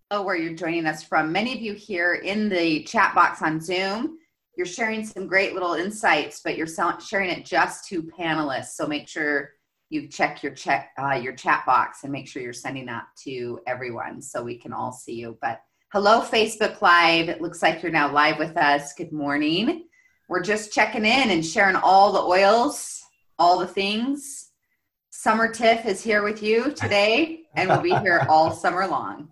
where you're joining us from. Many of you here in the chat box on Zoom, you're sharing some great little insights, but you're sharing it just to panelists. So make sure you check your chat box and make sure you're sending that to everyone so we can all see you. But hello, Facebook Live. It looks like you're now live with us. Good morning. We're just checking in and sharing all the oils, all the things. Summer Tiff is here with you today, and we'll be here all summer long.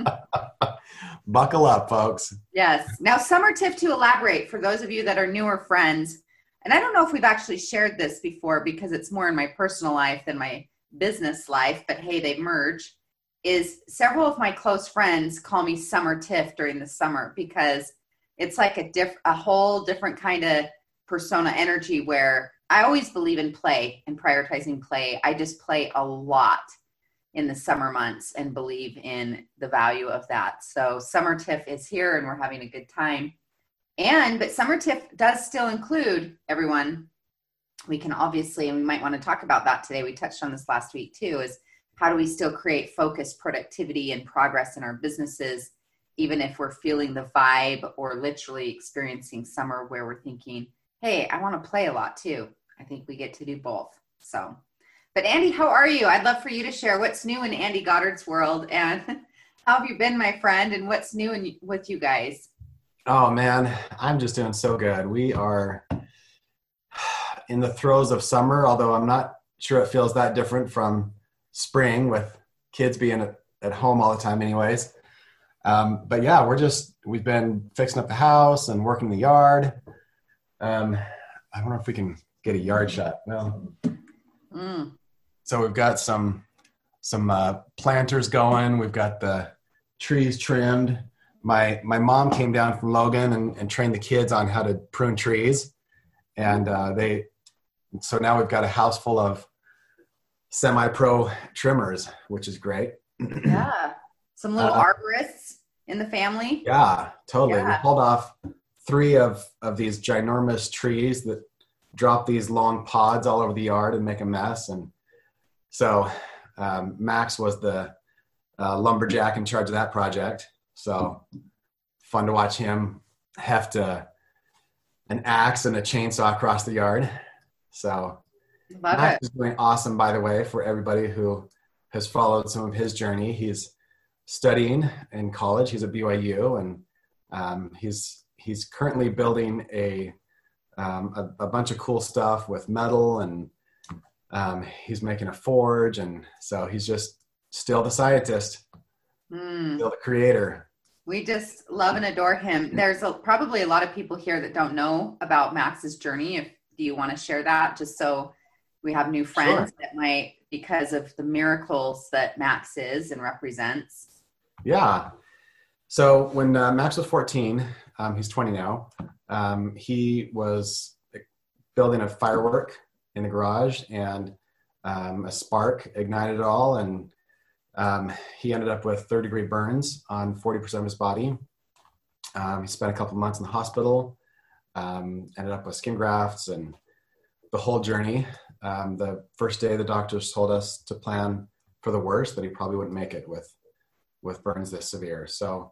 Buckle up, folks. Yes. Now, Summer Tiff, to elaborate for those of you that are newer friends, and I don't know if we've actually shared this before because it's more in my personal life than my business life, but hey, they merge, is several of my close friends call me Summer Tiff during the summer because it's like a whole different kind of persona energy where I always believe in play and prioritizing play. I just play a lot in the summer months and believe in the value of that. So Summer Tiff is here and we're having a good time. But Summer Tiff does still include everyone. We can obviously, and we might want to talk about that today. We touched on this last week too, is how do we still create focus, productivity, and progress in our businesses, even if we're feeling the vibe or literally experiencing summer where we're thinking, hey, I want to play a lot too. I think we get to do both. So, but Andy, how are you? I'd love for you to share what's new in Andy Goddard's world and how have you been, my friend, and what's new with you guys? Oh man, I'm just doing so good. We are in the throes of summer, although I'm not sure it feels that different from spring with kids being at home all the time anyways. But yeah, we've been fixing up the house and working the yard. I wonder if we can get a yard shot. Well, So we've got some planters going. We've got the trees trimmed. My mom came down from Logan and trained the kids on how to prune trees. And so now we've got a house full of semi-pro trimmers, which is great. Yeah. Some little arborists in the family. Yeah, totally. Yeah. We pulled off 3 of these ginormous trees that drop these long pods all over the yard and make a mess. And so Max was the lumberjack in charge of that project. So fun to watch him heft an axe and a chainsaw across the yard. So Max is doing awesome, by the way, for everybody who has followed some of his journey. He's studying in college. He's at BYU, and he's currently building a bunch of cool stuff with metal, and he's making a forge, and so he's just still the scientist, still the creator. We just love and adore him. There's probably a lot of people here that don't know about Max's journey. Do you want to share that just so we have new friends that might, because of the miracles that Max is and represents? Yeah. So when Max was 14, he's 20 now, he was building a firework in the garage, and a spark ignited it all, and he ended up with 3rd-degree burns on 40% of his body. He spent a couple months in the hospital, ended up with skin grafts and the whole journey. The first day the doctors told us to plan for the worst, that he probably wouldn't make it with burns this severe. So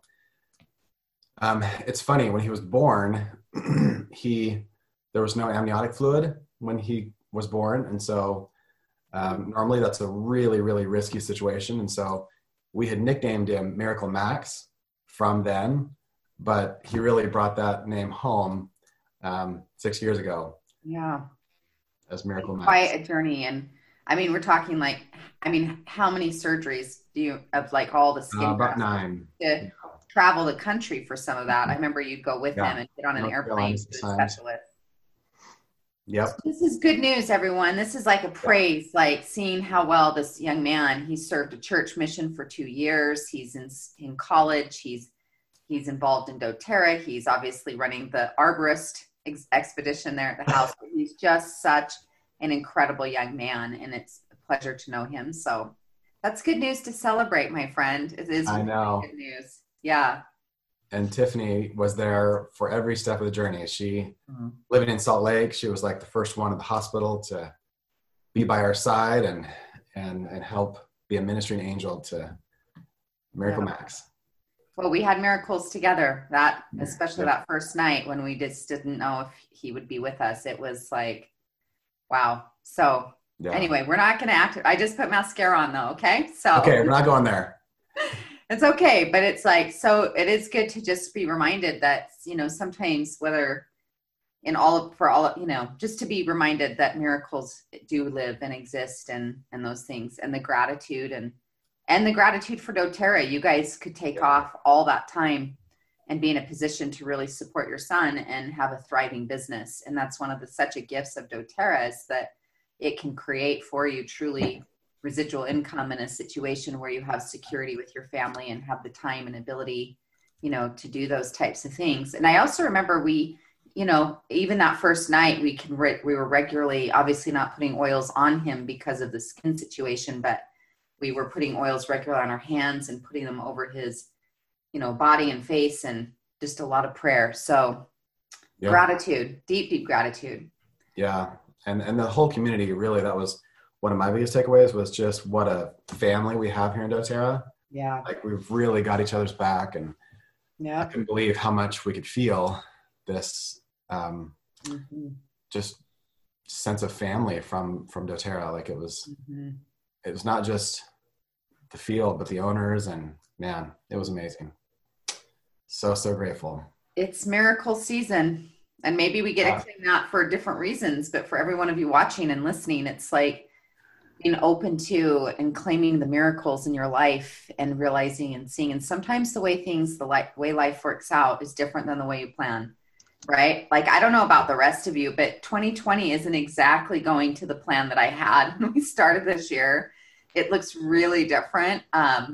it's funny, when he was born, there was no amniotic fluid when he was born. And so normally that's a really, really risky situation. And so we had nicknamed him Miracle Max from then, but he really brought that name home 6 years ago. Yeah. As Miracle Max. Quite a journey. And I mean, we're talking how many surgeries do you, of like all the skin about 9. To travel the country for some of that? I remember you'd go with him and get on an airplane to the specialist. Yep. So this is good news, everyone. This is like a praise, like seeing how well this young man, he served a church mission for 2 years. He's in college. He's involved in doTERRA. He's obviously running the arborist expedition there at the house. He's just such an incredible young man, and it's a pleasure to know him. So that's good news to celebrate, my friend. It is really good news. Yeah. And Tiffany was there for every step of the journey. She, living in Salt Lake, she was like the first one at the hospital to be by our side and help be a ministering angel to Miracle Max. Well, we had miracles together especially that first night when we just didn't know if he would be with us. It was like, wow. So anyway, we're not going to act. I just put mascara on though. Okay. So, okay, we're not going there. It's okay. But it's like, so it is good to just be reminded that, sometimes whether just to be reminded that miracles do live and exist and those things, and the gratitude and the gratitude for doTERRA. You guys could take off all that time and be in a position to really support your son and have a thriving business. And that's one of such a gifts of doTERRA, is that it can create for you truly residual income in a situation where you have security with your family and have the time and ability, to do those types of things. And I also remember even that first night, we were regularly, obviously not putting oils on him because of the skin situation, but we were putting oils regularly on our hands and putting them over his, body and face, and just a lot of prayer. So gratitude, deep, deep gratitude. Yeah. And the whole community, really, that was one of my biggest takeaways, was just what a family we have here in doTERRA. Yeah. Like, we've really got each other's back, and I couldn't believe how much we could feel this just sense of family from doTERRA. Like, it was not just the field, but the owners, and man, it was amazing. So grateful. It's miracle season, and maybe we get to claim that for different reasons, but for every one of you watching and listening, it's like being open to and claiming the miracles in your life and realizing and seeing. And sometimes the way way life works out is different than the way you plan, right? Like, I don't know about the rest of you, but 2020 isn't exactly going to the plan that I had when we started this year. It looks really different.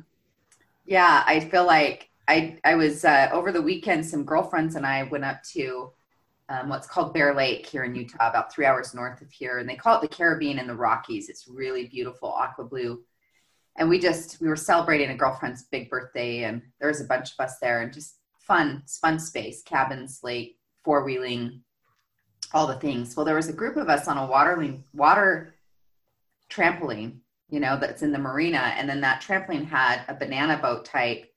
I feel like I was over the weekend, some girlfriends and I went up to what's called Bear Lake here in Utah, about 3 hours north of here. And they call it the Caribbean in the Rockies. It's really beautiful, aqua blue. And we were celebrating a girlfriend's big birthday, and there was a bunch of us there, and just fun space, cabins, lake, four-wheeling, all the things. Well, there was a group of us on a water trampoline, that's in the marina. And then that trampoline had a banana boat type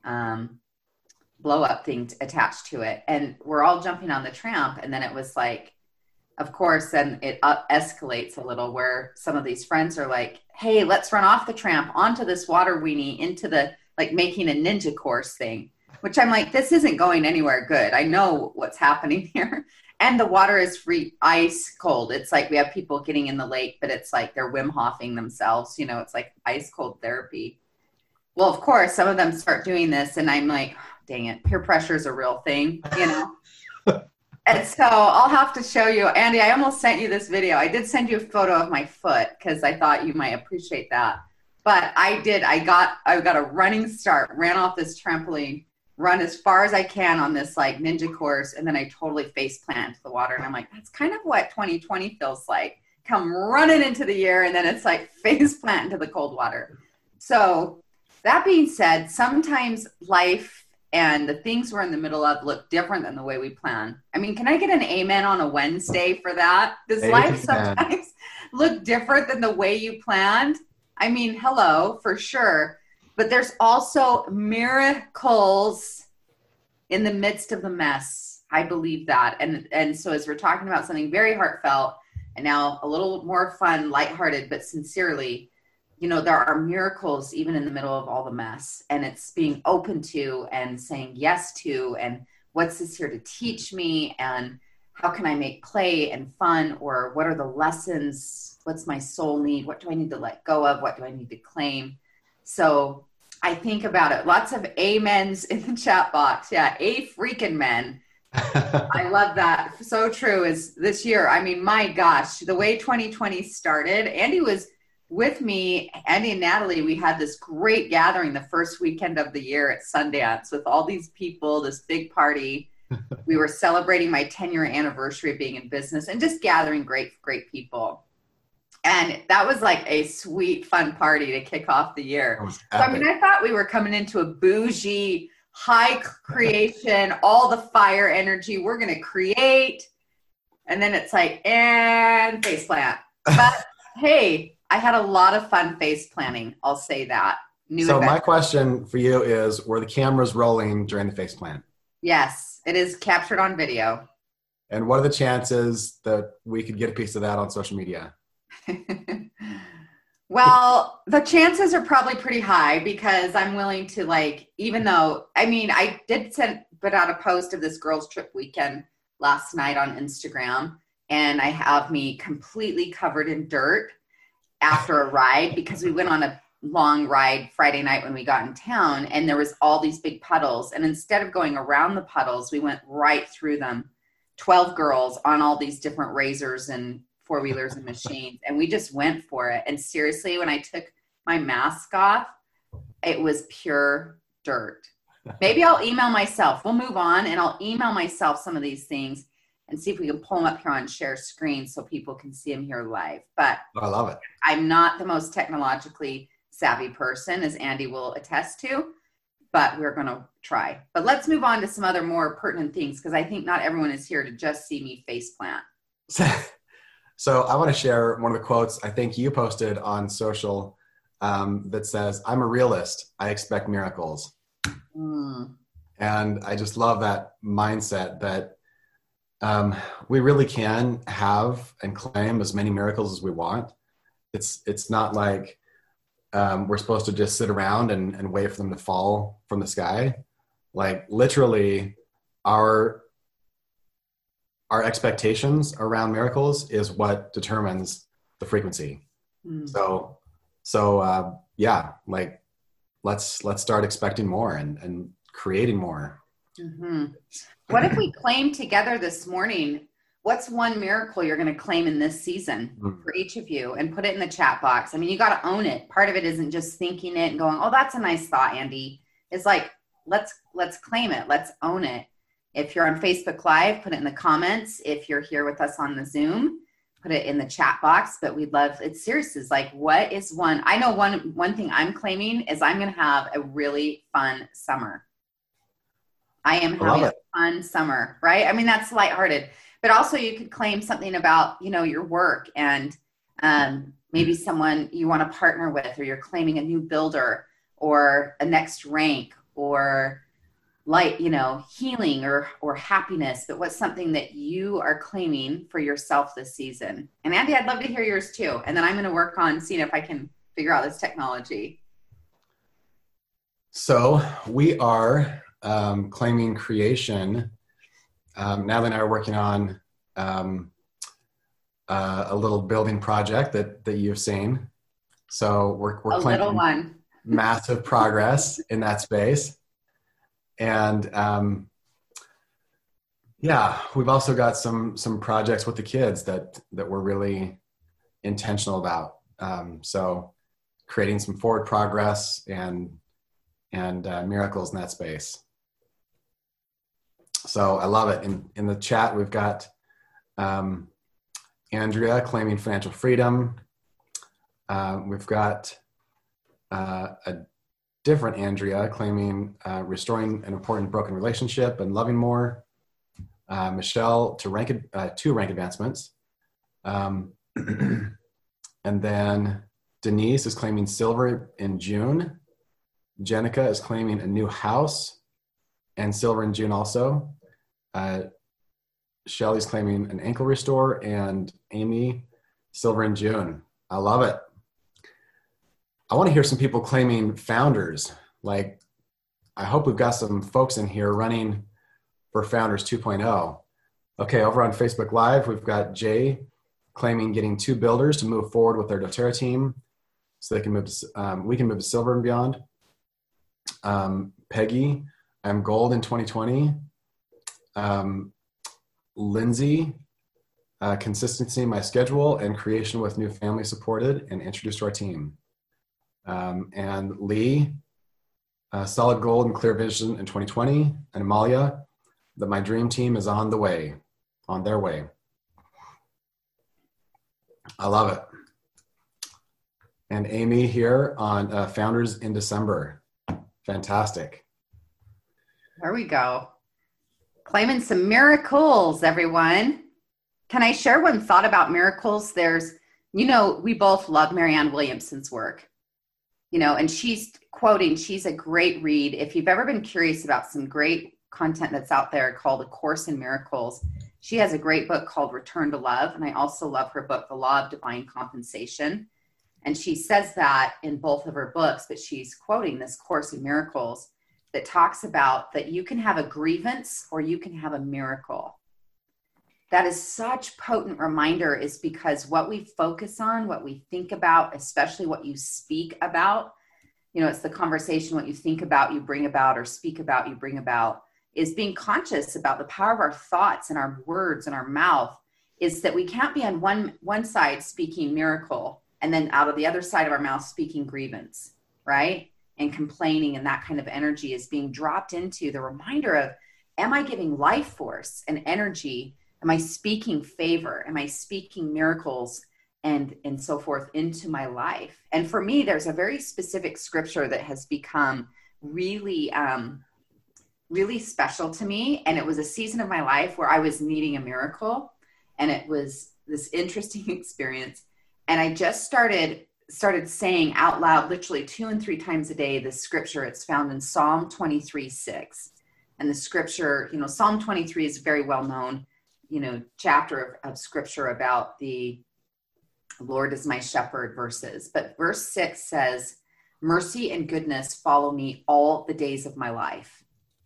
blow up thing attached to it. And we're all jumping on the tramp. And then it was like, of course, then it escalates a little, where some of these friends are like, hey, let's run off the tramp onto this water weenie into the, like, making a ninja course thing, which I'm like, this isn't going anywhere good. I know what's happening here. And the water is ice cold. It's like we have people getting in the lake, but it's like they're Wim Hofing themselves. It's like ice cold therapy. Well, of course, some of them start doing this, and I'm like, dang it, peer pressure is a real thing, And so I'll have to show you, Andy, I almost sent you this video. I did send you a photo of my foot because I thought you might appreciate that. But I got a running start, ran off this trampoline, run as far as I can on this like ninja course, and then I totally face plant into the water. And I'm like, that's kind of what 2020 feels like. Come running into the year, and then it's like face plant into the cold water. So that being said, sometimes life and the things we're in the middle of look different than the way we plan. I mean, can I get an amen on a Wednesday for that? Does life sometimes look different than the way you planned? I mean, hello, for sure. But there's also miracles in the midst of the mess. I believe that. And so as we're talking about something very heartfelt and now a little more fun, lighthearted, but sincerely, there are miracles even in the middle of all the mess, and it's being open to and saying yes to, and what's this here to teach me, and how can I make play and fun, or what are the lessons? What's my soul need? What do I need to let go of? What do I need to claim? So I think about it. Lots of amens in the chat box. Yeah, a freaking men. I love that. So true is this year. I mean, my gosh, the way 2020 started, Andy was with me, Andy and Natalie, we had this great gathering the first weekend of the year at Sundance with all these people, this big party. We were celebrating my 10-year anniversary of being in business and just gathering great people. And that was like a sweet, fun party to kick off the year. So, I mean, I thought we were coming into a bougie, high creation, all the fire energy we're going to create. And then it's like, and face plant. But hey, I had a lot of fun face planning. I'll say that. new So my adventure. question for you is, were the cameras rolling during the face plant? Yes, it is captured on video. And what are the chances that we could get a piece of that on social media? Well, the chances are probably pretty high because I'm willing to even though, I mean, I did put out a post of this girls trip weekend last night on Instagram, and I have me completely covered in dirt after a ride because we went on a long ride Friday night when we got in town, and there was all these big puddles. And instead of going around the puddles, we went right through them. 12 girls on all these different razors and four-wheelers and machines, and we just went for it. And seriously, when I took my mask off, it was pure dirt. Maybe I'll email myself. We'll move on, and I'll email myself some of these things and see if we can pull them up here on share screen so people can see them here live. But I love it. I'm not the most technologically savvy person, as Andy will attest to, but we're going to try. But let's move on to some other more pertinent things, because I think not everyone is here to just see me face plant. So I want to share one of the quotes I think you posted on social that says, "I'm a realist. I expect miracles." And I just love that mindset that we really can have and claim as many miracles as we want. It's not like we're supposed to just sit around and wait for them to fall from the sky. Like literally our expectations around miracles is what determines the frequency. So yeah, like let's start expecting more and creating more. What if we claim together this morning, what's one miracle you're going to claim in this season for each of you, and put it in the chat box? I mean, you got to own it. Part of it isn't just thinking it and going, oh, that's a nice thought, Andy. It's like, let's claim it. Let's own it. If you're on Facebook Live, put it in the comments. If you're here with us on the Zoom, put it in the chat box. But we'd love, it's serious. It's like, what is one? I know one thing I'm claiming is I'm going to have a really fun summer. I am having a fun summer, right? I mean, that's lighthearted. But also you could claim something about, your work and maybe someone you want to partner with, or you're claiming a new builder or a next rank or healing or happiness. But what's something that you are claiming for yourself this season? And Andy, I'd love to hear yours too. And then I'm going to work on seeing if I can figure out this technology. So we are claiming creation. Natalie and I are working on a little building project that you've seen. So we're claiming massive progress in that space. And we've also got some projects with the kids that we're really intentional about. So creating some forward progress and miracles in that space. So I love it. In the chat, we've got Andrea claiming financial freedom. We've got a different Andrea claiming restoring an important broken relationship and loving more. Michelle to two rank advancements. And then Denise is claiming silver in June. Jenica is claiming a new house and silver in June also. Shelly's claiming an ankle restore, and Amy, silver in June. I love it. I want to hear some people claiming founders. Like, I hope we've got some folks in here running for Founders 2.0. Okay, over on Facebook Live, we've got Jay claiming getting 2 builders to move forward with their doTERRA team so they can move to, we can move to silver and beyond. Peggy, I'm gold in 2020. Lindsay, consistency in my schedule and creation with new family supported and introduced to our team. And Lee, solid gold and clear vision in 2020. And Amalia, that my dream team is on their way. I love it. And Amy here on Founders in December. Fantastic. There we go. Claiming some miracles, everyone. Can I share one thought about miracles? There's, we both love Marianne Williamson's work. and she's quoting, she's a great read. If you've ever been curious about some great content that's out there called A Course in Miracles, she has a great book called Return to Love. And I also love her book, The Law of Divine Compensation. And she says that in both of her books, but she's quoting this Course in Miracles that talks about that you can have a grievance or you can have a miracle. That is such potent reminder, is because what we focus on, what we think about, especially what you speak about, it's the conversation, what you think about, you bring about, or speak about, you bring about, is being conscious about the power of our thoughts and our words and our mouth, is that we can't be on one side speaking miracle and then out of the other side of our mouth speaking grievance, right? And complaining, and that kind of energy is being dropped into the reminder of, am I giving life force and energy? Am I speaking favor? Am I speaking miracles and so forth into my life? And for me, there's a very specific scripture that has become really, really special to me. And it was a season of my life where I was needing a miracle. And it was this interesting experience. And I just started saying out loud, literally 2 and 3 times a day, this scripture. It's found in Psalm 23:6. And the scripture, Psalm 23 is very well known, chapter of scripture about the Lord is my shepherd verses. But verse 6 says, mercy and goodness follow me all the days of my life.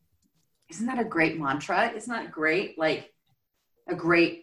Isn't that a great mantra? Isn't that great? Like a great,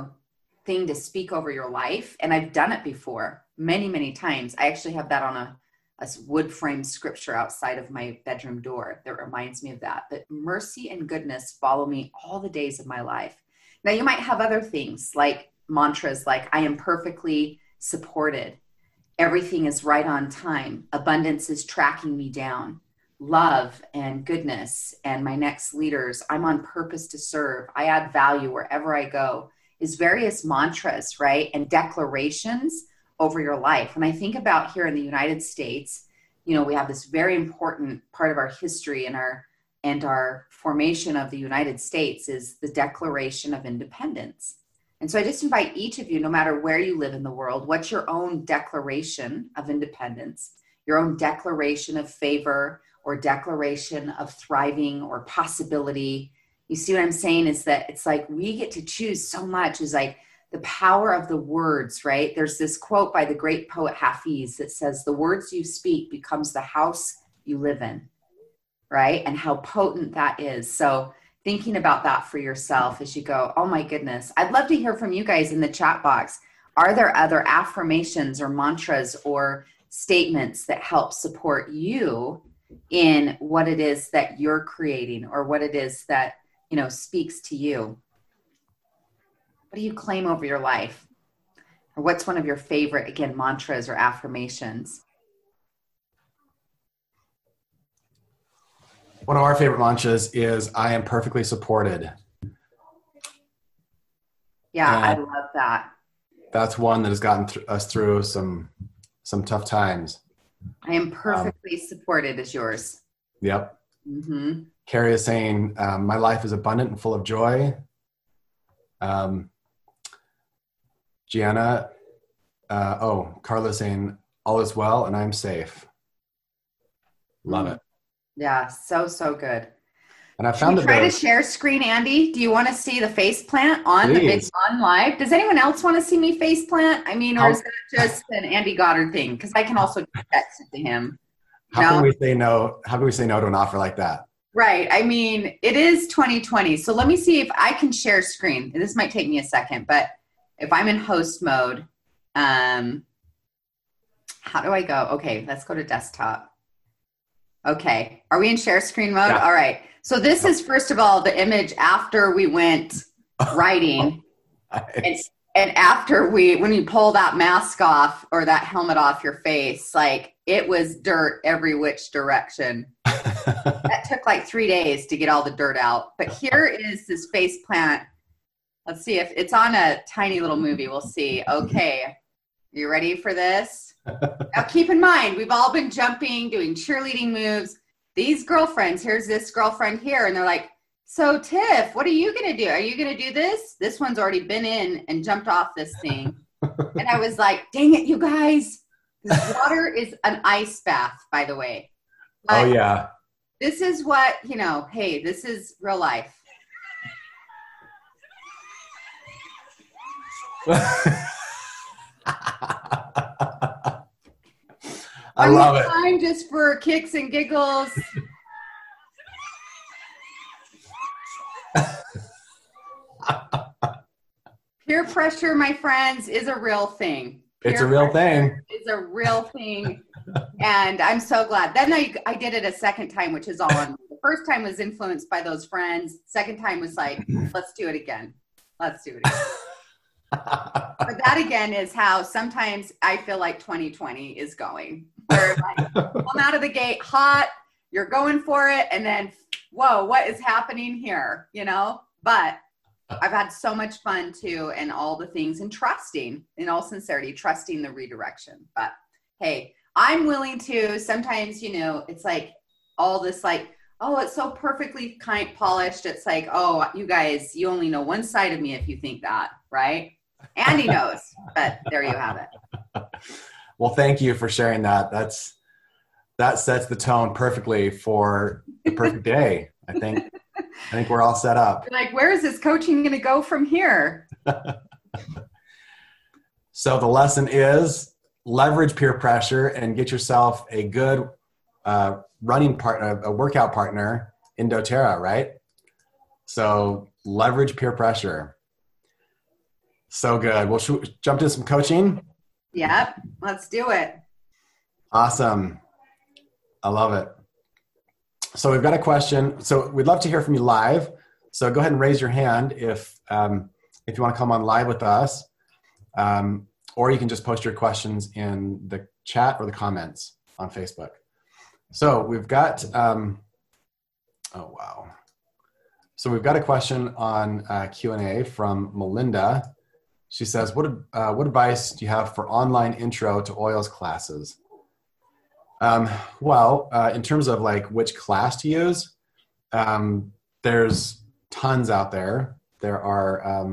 thing to speak over your life. And I've done it before many, many times. I actually have that on a wood frame scripture outside of my bedroom door that reminds me of that. But mercy and goodness follow me all the days of my life. Now, you might have other things like mantras like, I am perfectly supported. Everything is right on time. Abundance is tracking me down. Love and goodness and my next leaders. I'm on purpose to serve. I add value wherever I go. Is various mantras, right? And declarations over your life. When I think about here in the United States, we have this very important part of our history and our formation of the United States is the Declaration of Independence. And so I just invite each of you, no matter where you live in the world, what's your own declaration of independence, your own declaration of favor or declaration of thriving or possibility. You see what I'm saying is that it's like we get to choose so much, is like the power of the words, right? There's this quote by the great poet Hafiz that says, the words you speak becomes the house you live in, right? And how potent that is. So thinking about that for yourself as you go, oh my goodness. I'd love to hear from you guys in the chat box. Are there other affirmations or mantras or statements that help support you in what it is that you're creating or what it is that, speaks to you? What do you claim over your life? Or what's one of your favorite, again, mantras or affirmations? One of our favorite mantras is, I am perfectly supported. Yeah, and I love that. That's one that has gotten us through some tough times. I am perfectly supported is yours. Yep. Mm-hmm. Carrie is saying, my life is abundant and full of joy. Gianna, Carla saying, all is well and I'm safe. Love it. Yeah, so good. And I found try to share screen, Andy. Do you want to see the face plant on the big on live? Does anyone else want to see me face plant? I mean, or is that just an Andy Goddard thing? Because I can also text it to him. How can we say no? How can we say no to an offer like that? Right. I mean, it is 2020. So let me see if I can share screen. This might take me a second, but if I'm in host mode, how do I go? Okay, let's go to desktop. Okay. Are we in share screen mode? Yeah. All right. So this is, first of all, the image after we went riding. And after when you pull that mask off or that helmet off your face, like it was dirt every which direction. That took like 3 days to get all the dirt out. But here is this face plant. Let's see if it's on a tiny little movie. We'll see. Okay. You ready for this? Now keep in mind, we've all been jumping, doing cheerleading moves. These girlfriends, here's this girlfriend here. And they're like, so Tiff, what are you going to do? Are you going to do this? This one's already been in and jumped off this thing. And I was like, dang it, you guys. Water is an ice bath, by the way. Oh, yeah. This is what, hey, this is real life. I love it. Time just for kicks and giggles. Peer pressure, my friends, is a real thing. It's a real thing. It's a real thing. And I'm so glad. Then I did it a second time, which is all on me. The first time was influenced by those friends. Second time was like, let's do it again. Let's do it again. But that again is how sometimes I feel like 2020 is going. Where like, come out of the gate hot, you're going for it, and then, whoa, what is happening here? But I've had so much fun too, and all the things, and trusting, in all sincerity, trusting the redirection. But hey, I'm willing to, sometimes, it's like all this like, oh, it's so perfectly polished. It's like, oh, you guys, you only know one side of me if you think that, right? Andy knows, but there you have it. Well, thank you for sharing that. That sets the tone perfectly for the perfect day. I think we're all set up. You're like, where is this coaching going to go from here? So the lesson is leverage peer pressure and get yourself a good running partner, a workout partner in doTERRA, right? So leverage peer pressure. So good. Well, should we jump into some coaching? Yep. Let's do it. Awesome. I love it. So we've got a question. So we'd love to hear from you live. So go ahead and raise your hand if you want to come on live with us, or you can just post your questions in the chat or the comments on Facebook. So we've got, oh wow. So we've got a question on Q&A from Melinda. She says, what advice do you have for online intro to oils classes? Well, in terms of like which class to use, there's tons out there. There are,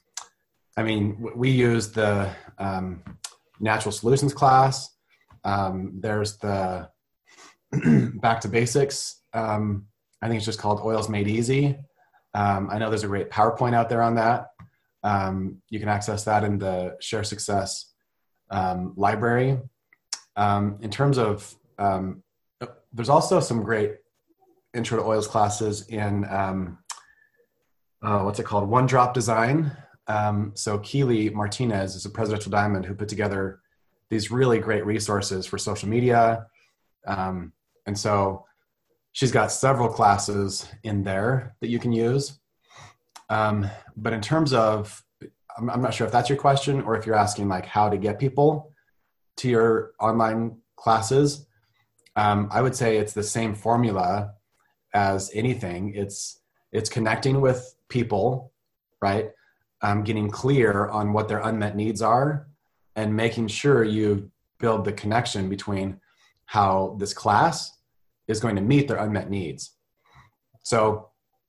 we use the Natural Solutions class. There's the Back to Basics. I think it's just called Oils Made Easy. I know there's a great PowerPoint out there on that. You can access that in the Share Success library. In terms of, there's also some great intro to oils classes in, what's it called? One Drop Design. So Keely Martinez is a Presidential Diamond who put together these really great resources for social media. And so she's got several classes in there that you can use. But in terms of, I'm not sure if that's your question or if you're asking like how to get people to your online classes. I would say it's the same formula as anything. It's connecting with people, right? Getting clear on what their unmet needs are and making sure you build the connection between how this class is going to meet their unmet needs. So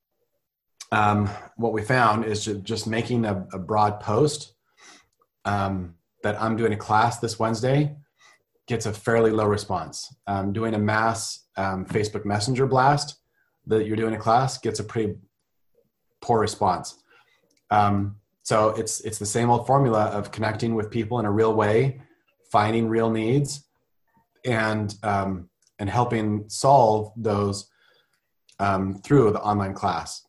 what we found is just making a broad post that I'm doing a class this Wednesday gets a fairly low response. Doing a mass Facebook Messenger blast that you're doing a class gets a pretty poor response. So it's the same old formula of connecting with people in a real way, finding real needs, and helping solve those through the online class.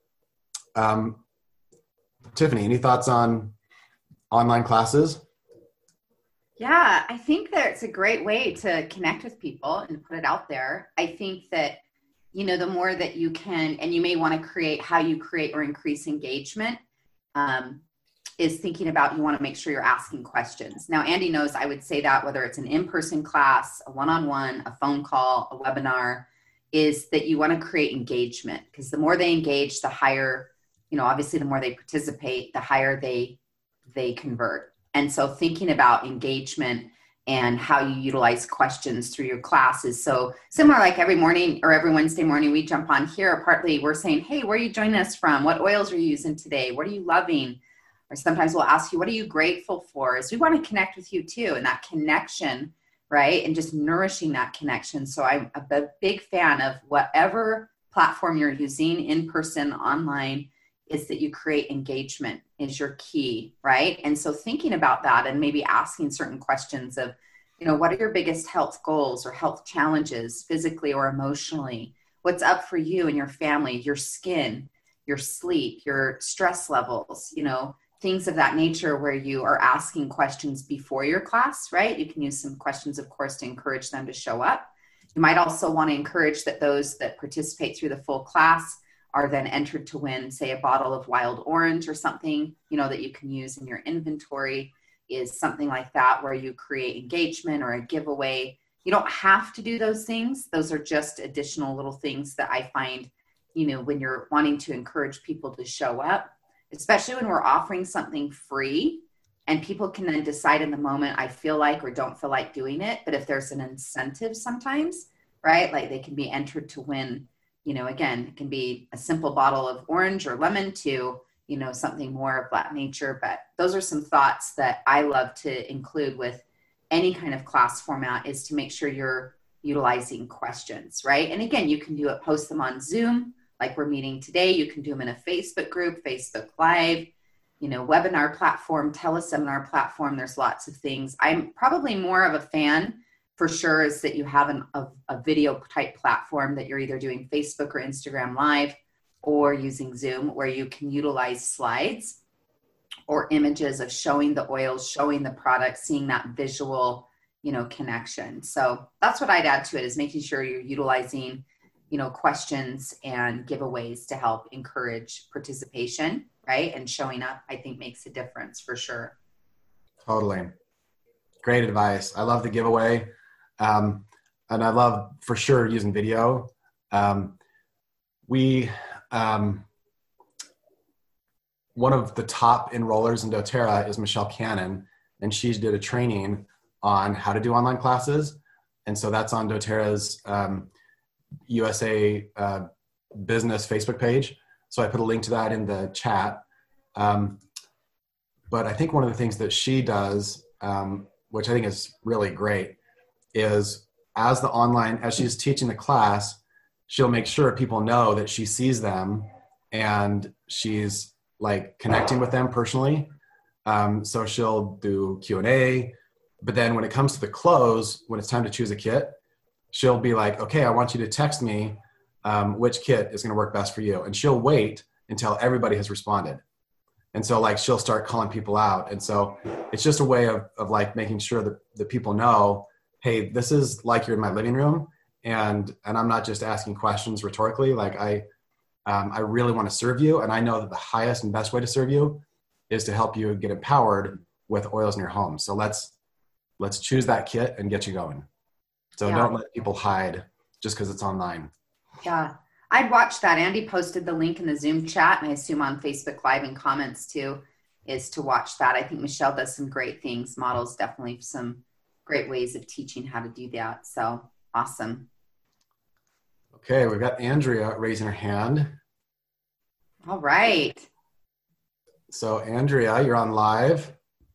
Tiffany, any thoughts on online classes? Yeah, I think that it's a great way to connect with people and put it out there. I think that, the more that you can, and you may want to create how you create or increase engagement, is thinking about, you want to make sure you're asking questions. Now, Andy knows I would say that whether it's an in-person class, a one-on-one, a phone call, a webinar, is that you want to create engagement, because the more they engage, the higher, obviously the more they participate, the higher they convert. And so thinking about engagement and how you utilize questions through your classes. So similar, like every morning or every Wednesday morning, we jump on here. Partly we're saying, hey, where are you joining us from? What oils are you using today? What are you loving? Or sometimes we'll ask you, what are you grateful for? Is we want to connect with you too. And that connection right? And just nourishing that connection. So I'm a big fan of whatever platform you're using, in person, online, is that you create engagement is your key, right? And so thinking about that and maybe asking certain questions of, what are your biggest health goals or health challenges, physically or emotionally? What's up for you and your family, your skin, your sleep, your stress levels, things of that nature, where you are asking questions before your class, right? You can use some questions, of course, to encourage them to show up. You might also want to encourage that those that participate through the full class are then entered to win, say, a bottle of wild orange or something, that you can use in your inventory, is something like that, where you create engagement or a giveaway. You don't have to do those things. Those are just additional little things that I find, when you're wanting to encourage people to show up, especially when we're offering something free, and people can then decide in the moment, I feel like or don't feel like doing it. But if there's an incentive sometimes, right, like they can be entered to win, again, it can be a simple bottle of orange or lemon to, something more of that nature. But those are some thoughts that I love to include with any kind of class format, is to make sure you're utilizing questions, right? And again, you can post them on Zoom, like we're meeting today. You can do them in a Facebook group, Facebook Live, webinar platform, teleseminar platform. There's lots of things. I'm probably more of a fan, for sure, is that you have a video type platform that you're either doing Facebook or Instagram Live or using Zoom, where you can utilize slides or images of showing the oils, showing the product, seeing that visual, connection. So that's what I'd add to it, is making sure you're utilizing, questions and giveaways to help encourage participation, right? And showing up, I think, makes a difference for sure. Totally. Great advice. I love the giveaway. And I love, for sure, using video. One of the top enrollers in doTERRA is Michelle Cannon, and she did a training on how to do online classes. And so that's on doTERRA's USA business Facebook page. So I put a link to that in the chat. But I think one of the things that she does, which I think is really great, is as she's teaching the class, she'll make sure people know that she sees them and she's like connecting with them personally. So she'll do Q&A, but then when it comes to the close, when it's time to choose a kit, she'll be like, okay, I want you to text me which kit is going to work best for you. And she'll wait until everybody has responded. And so like, she'll start calling people out. And so it's just a way of like making sure that the people know, hey, this is like you're in my living room. And I'm not just asking questions rhetorically. Like I really want to serve you. And I know that the highest and best way to serve you is to help you get empowered with oils in your home. So let's choose that kit and get you going. So Don't let people hide just because it's online. Yeah. I'd watch that. Andy posted the link in the Zoom chat, and I assume on Facebook Live and comments too, is to watch that. I think Michelle does some great things, models definitely some great ways of teaching how to do that. So awesome. Okay, we've got Andrea raising her hand. All right. So Andrea, you're on live.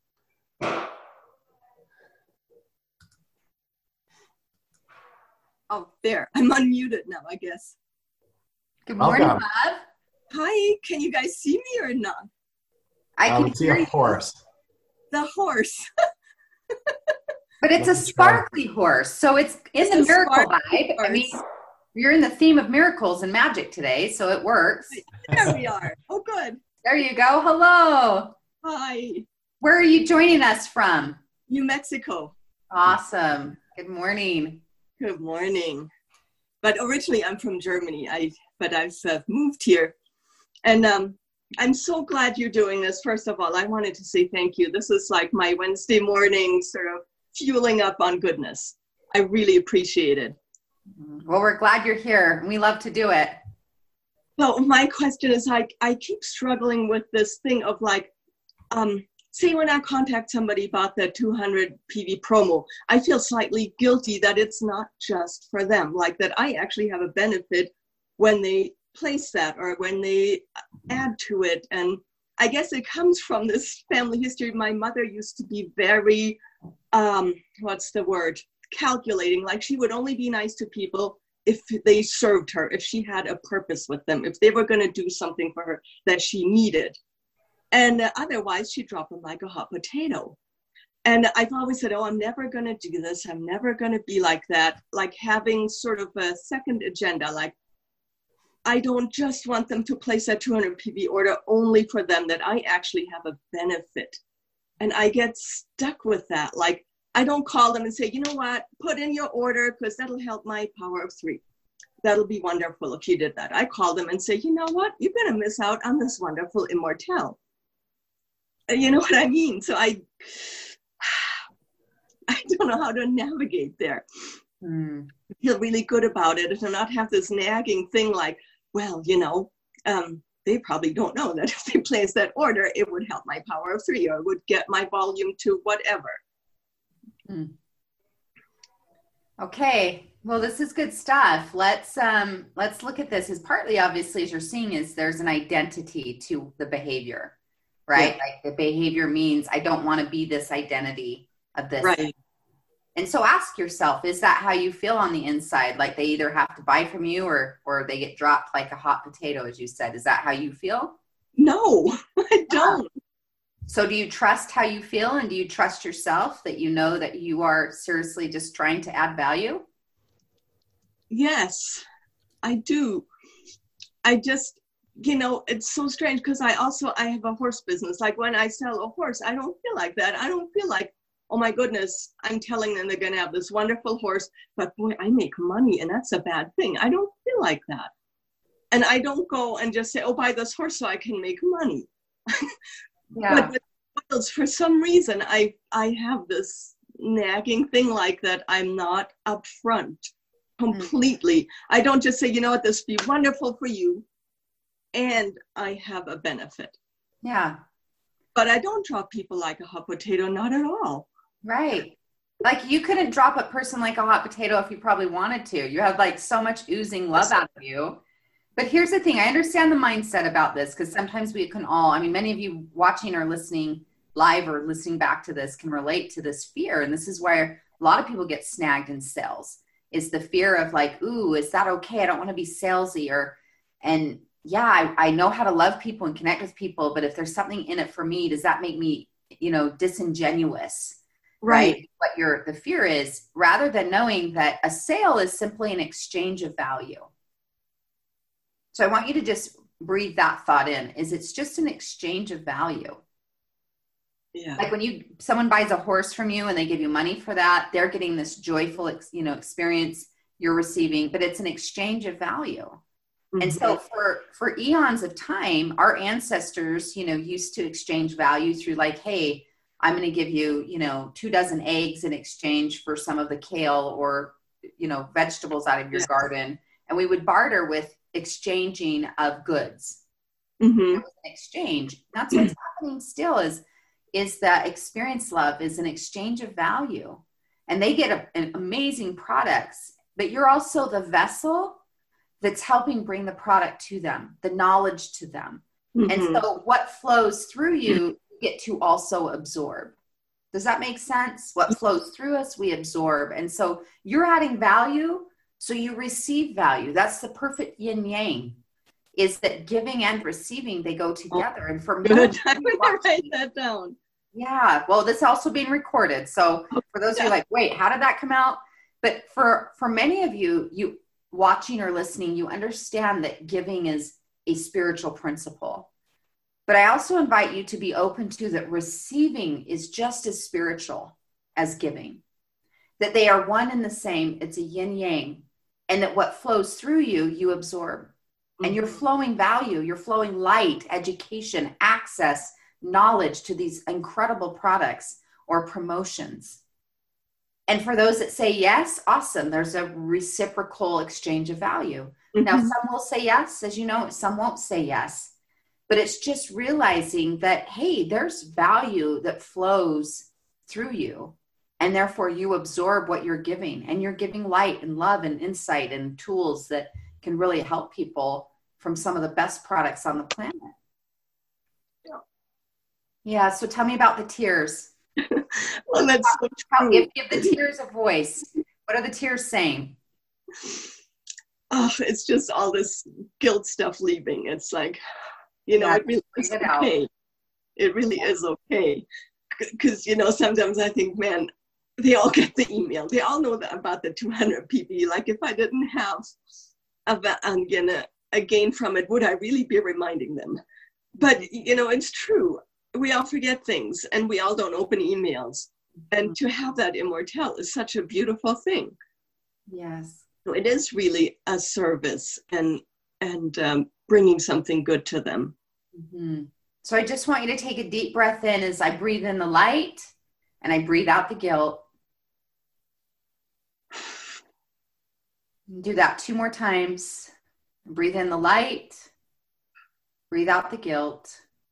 Oh, there. I'm unmuted now, I guess. Good morning, Welcome. love. Hi, can you guys see me or not? I can see hear a you. horse. The horse. But it's a sparkly horse, so it's in the miracle vibe. Horse. I mean, you're in the theme of miracles and magic today, so it works. There we are. Oh, good. There you go. Hello. Hi. Where are you joining us from? New Mexico. Awesome. Good morning. Good morning. But originally I'm from Germany, but I've moved here. And I'm so glad you're doing this. First of all, I wanted to say thank you. This is like my Wednesday morning sort of fueling up on goodness. I really appreciate it. Well, we're glad you're here. We love to do it. Well, my question is I keep struggling with this thing of like, say when I contact somebody about the 200 PV promo, I feel slightly guilty that it's not just for them, like that I actually have a benefit when they place that or when they add to it. And I guess it comes from this family history. My mother used to be very, calculating, like she would only be nice to people if they served her, if she had a purpose with them, if they were going to do something for her that she needed. And otherwise, she'd drop them like a hot potato. And I've always said, oh, I'm never going to do this. I'm never going to be like that. Like having sort of a second agenda. Like, I don't just want them to place that 200 PV order only for them, that I actually have a benefit. And I get stuck with that. Like, I don't call them and say, you know what, put in your order because that'll help my power of 3. That'll be wonderful if you did that. I call them and say, you know what, you're going to miss out on this wonderful immortelle. You know what I mean? So I don't know how to navigate there. I feel really good about it and not have this nagging thing like, well, you know, they probably don't know that if they place that order, it would help my power of 3 or it would get my volume to whatever. Okay. Well, this is good stuff. Let's look at this. As partly, obviously, as you're seeing, is there's an identity to the behavior, right? Yeah. Like the behavior means I don't want to be this identity of this. Right. And so ask yourself, is that how you feel on the inside? Like they either have to buy from you or they get dropped like a hot potato, as you said. Is that how you feel? No, I don't. So do you trust how you feel, and do you trust yourself that you know that you are seriously just trying to add value? Yes, I do. I just, you know, it's so strange because I have a horse business. Like when I sell a horse, I don't feel like that. I don't feel like, oh my goodness, I'm telling them they're going to have this wonderful horse, but boy, I make money and that's a bad thing. I don't feel like that. And I don't go and just say, oh, buy this horse so I can make money. Yeah. But for some reason, I have this nagging thing like that. I'm not upfront completely. I don't just say, you know what, this would be wonderful for you, and I have a benefit. Yeah. But I don't drop people like a hot potato, not at all. Right. Like you couldn't drop a person like a hot potato if you probably wanted to. You have like so much oozing love out of you. But here's the thing. I understand the mindset about this because sometimes we can all, I mean, many of you watching or listening live or listening back to this can relate to this fear. And this is where a lot of people get snagged in sales, is the fear of like, ooh, is that okay? I don't want to be salesy and yeah, I know how to love people and connect with people, but if there's something in it for me, does that make me, you know, disingenuous? Right? What the fear is, rather than knowing that a sale is simply an exchange of value. So I want you to just breathe that thought in, is it's just an exchange of value. Yeah. Like when someone buys a horse from you and they give you money for that, they're getting this joyful, experience you're receiving, but it's an exchange of value. Mm-hmm. And so for eons of time, our ancestors, used to exchange value through like, hey, I'm going to give you, 24 eggs in exchange for some of the kale or, vegetables out of your garden. And we would barter with exchanging of goods. Mm-hmm. An exchange. That's what's happening still is that experience love is an exchange of value. And they get an amazing products, but you're also the vessel that's helping bring the product to them, the knowledge to them. Mm-hmm. And so what flows through you get to also absorb. Does that make sense? What flows through us, we absorb. And so you're adding value, so you receive value. That's the perfect yin yang, is that giving and receiving, they go together. And for good, I'm going to write that down. Yeah. Well, this is also being recorded. So for those of you like, wait, how did that come out? But for many of you watching or listening, you understand that giving is a spiritual principle. But I also invite you to be open to that receiving is just as spiritual as giving, that they are one and the same. It's a yin yang, and that what flows through you, you absorb. And you're flowing value, you're flowing light, education, access, knowledge to these incredible products or promotions. And for those that say yes, awesome. There's a reciprocal exchange of value. Mm-hmm. Now, some will say yes, as you know, some won't say yes. But it's just realizing that, hey, there's value that flows through you. And therefore you absorb what you're giving. And you're giving light and love and insight and tools that can really help people from some of the best products on the planet. Yeah. So tell me about the tears. Well, that's so true. Give the tears a voice. What are the tears saying? Oh, it's just all this guilt stuff leaving. It's like, it really is okay. It really is okay. Because, sometimes I think, man, they all get the email. They all know about the 200 PV. Like, if I didn't have a gain from it, would I really be reminding them? But, it's true. We all forget things, and we all don't open emails. And to have that immortal is such a beautiful thing. Yes. So it is really a service and bringing something good to them. Mm-hmm. So I just want you to take a deep breath in as I breathe in the light and I breathe out the guilt. Do that 2 more times. Breathe in the light. Breathe out the guilt.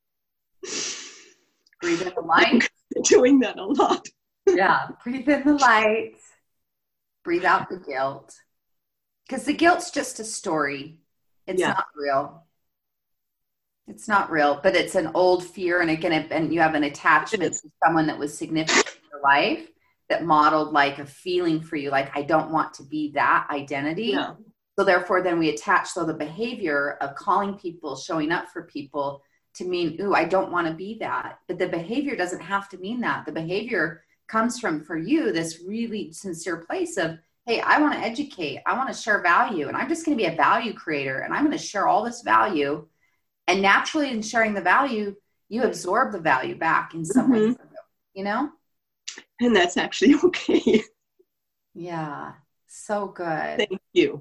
Breathe in the light. I'm doing that a lot. Yeah. Breathe in the light. Breathe out the guilt. Because the guilt's just a story. It's not real. It's not real, but it's an old fear. And again, and you have an attachment to someone that was significant in your life that modeled like a feeling for you. Like, I don't want to be that identity. Yeah. So therefore, then we attach the behavior of calling people, showing up for people to mean, ooh, I don't want to be that. But the behavior doesn't have to mean that. The behavior comes from, for you, this really sincere place of, hey, I want to educate. I want to share value. And I'm just going to be a value creator. And I'm going to share all this value. And naturally, in sharing the value, you absorb the value back in some way, And that's actually okay. Yeah. So good. Thank you.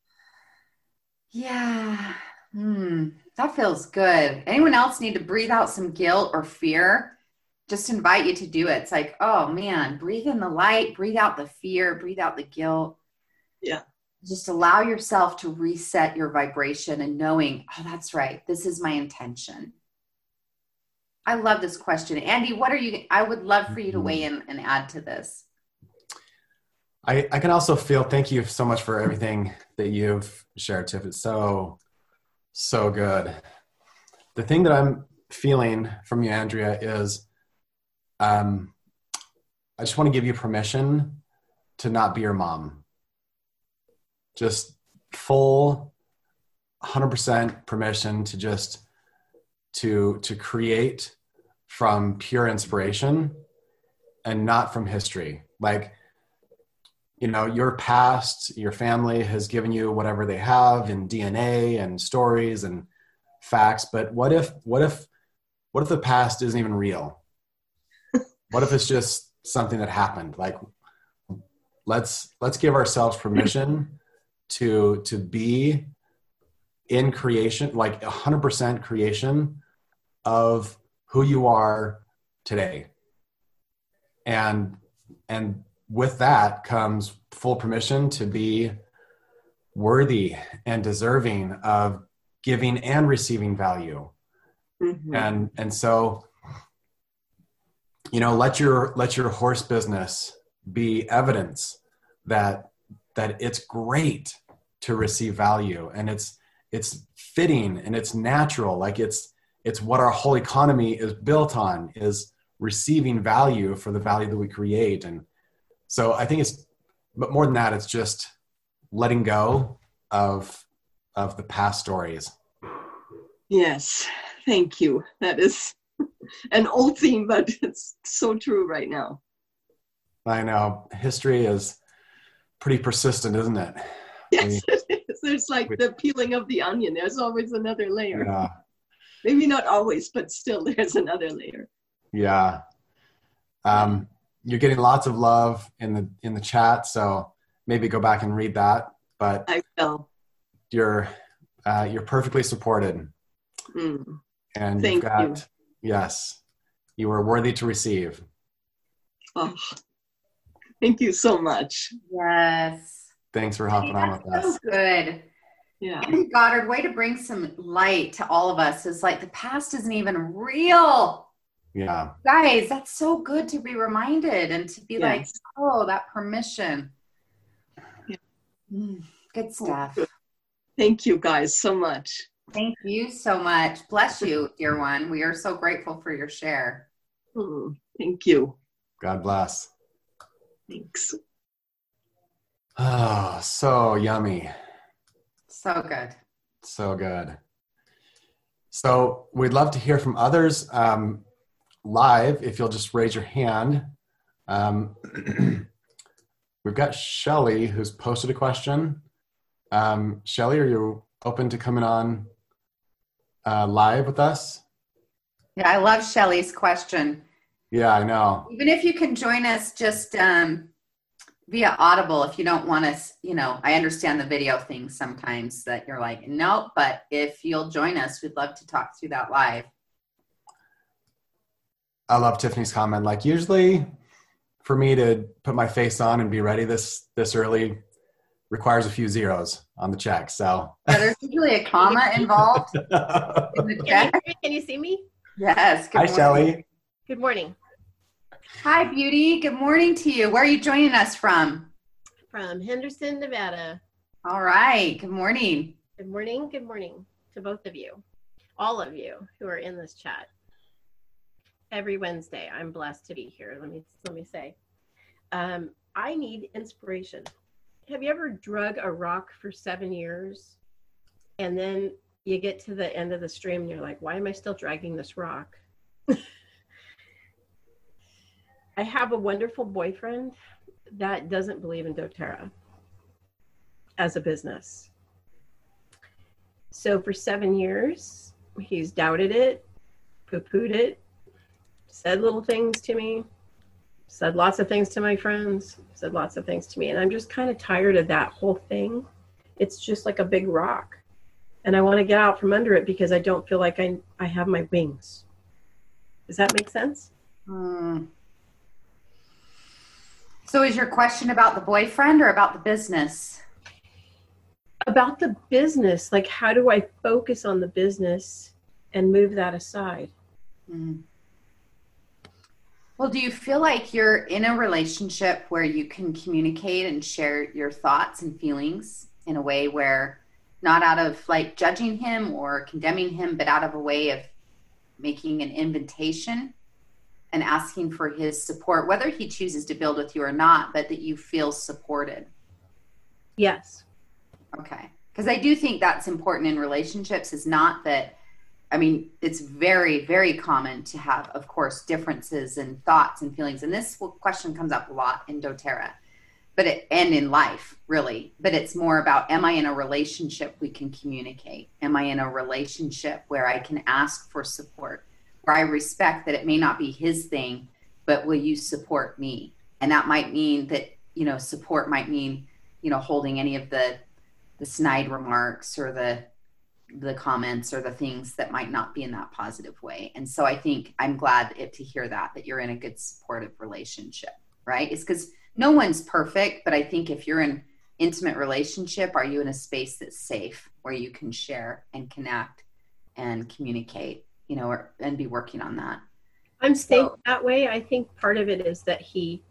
Yeah. That feels good. Anyone else need to breathe out some guilt or fear? Just invite you to do it. It's like, oh man, breathe in the light, breathe out the fear, breathe out the guilt. Yeah. Just allow yourself to reset your vibration and knowing, oh, that's right. This is my intention. I love this question. Andy, I would love for you to weigh in and add to this. I can also feel, thank you so much for everything that you've shared, Tiff. It's so good. The thing that I'm feeling from you, Andrea, is I just want to give you permission to not be your mom. Just full 100% permission to just to create from pure inspiration and not from history. Like, your past, your family has given you whatever they have in DNA and stories and facts. But what if the past isn't even real? What if it's just something that happened? Like, let's give ourselves permission to be in creation, like 100% creation of who you are today. And with that comes full permission to be worthy and deserving of giving and receiving value. Mm-hmm. And so, let your horse business be evidence that it's great to receive value, and it's fitting and it's natural. Like it's what our whole economy is built on, is receiving value for the value that we create. And so I think but more than that, it's just letting go of the past stories. Yes. Thank you. That is an old theme, but it's so true right now. I know. History is pretty persistent, isn't it? Yes, it is. There's like the peeling of the onion. There's always another layer. Yeah. Maybe not always, but still there's another layer. Yeah. You're getting lots of love in the chat, so maybe go back and read that. But I will. You're perfectly supported. And Thank you. Yes, you are worthy to receive. Oh, thank you so much. Yes. Thanks for hopping on with us. So good. Yeah. Andy Goddard, way to bring some light to all of us. Is like the past isn't even real. Yeah. Guys, that's so good to be reminded and to be like, oh, that permission. Yeah. Good stuff. Thank you guys so much. Thank you so much. Bless you, dear one. We are so grateful for your share. Thank you. God bless. Thanks. Oh, so yummy. So good. So good. So we'd love to hear from others live, if you'll just raise your hand. We've got Shelly who's posted a question. Shelly, are you open to coming on live with us? Yeah, I love Shelly's question. Yeah, I know. Even if you can join us just via Audible, if you don't want us, I understand the video thing sometimes that you're like, nope, but if you'll join us, we'd love to talk through that live. I love Tiffany's comment. Like, usually for me to put my face on and be ready this early requires a few zeros on the check. So yeah, there's usually a comma involved in the check. Can you see me? Yes. Hi, Shelly. Good morning. Hi, Beauty. Good morning to you. Where are you joining us from? From Henderson, Nevada. All right. Good morning. Good morning. Good morning to both of you, all of you who are in this chat. Every Wednesday, I'm blessed to be here. Let me say, I need inspiration. Have you ever drug a rock for 7 years, and then you get to the end of the stream and you're like, why am I still dragging this rock? I have a wonderful boyfriend that doesn't believe in doTERRA as a business. So for 7 years, he's doubted it, poo-pooed it, said little things to me, said lots of things to my friends, said lots of things to me. And I'm just kind of tired of that whole thing. It's just like a big rock. And I want to get out from under it because I don't feel like I have my wings. Does that make sense? So is your question about the boyfriend or about the business? About the business. Like, how do I focus on the business and move that aside? Well, do you feel like you're in a relationship where you can communicate and share your thoughts and feelings in a way where not out of like judging him or condemning him, but out of a way of making an invitation and asking for his support, whether he chooses to build with you or not, but that you feel supported? Yes. Okay. Because I do think that's important in relationships, is not that, I mean, it's very, very common to have, of course, differences in thoughts and feelings. And this question comes up a lot in doTERRA, and in life, really. But it's more about, am I in a relationship we can communicate? Am I in a relationship where I can ask for support? Where I respect that it may not be his thing, but will you support me? And that might mean that, support might mean, holding any of the snide remarks or the comments or the things that might not be in that positive way. And so I think I'm glad to hear that you're in a good supportive relationship, right? It's because no one's perfect, but I think if you're in intimate relationship, are you in a space that's safe where you can share and connect and communicate, and be working on that? I'm safe that way. I think part of it is that he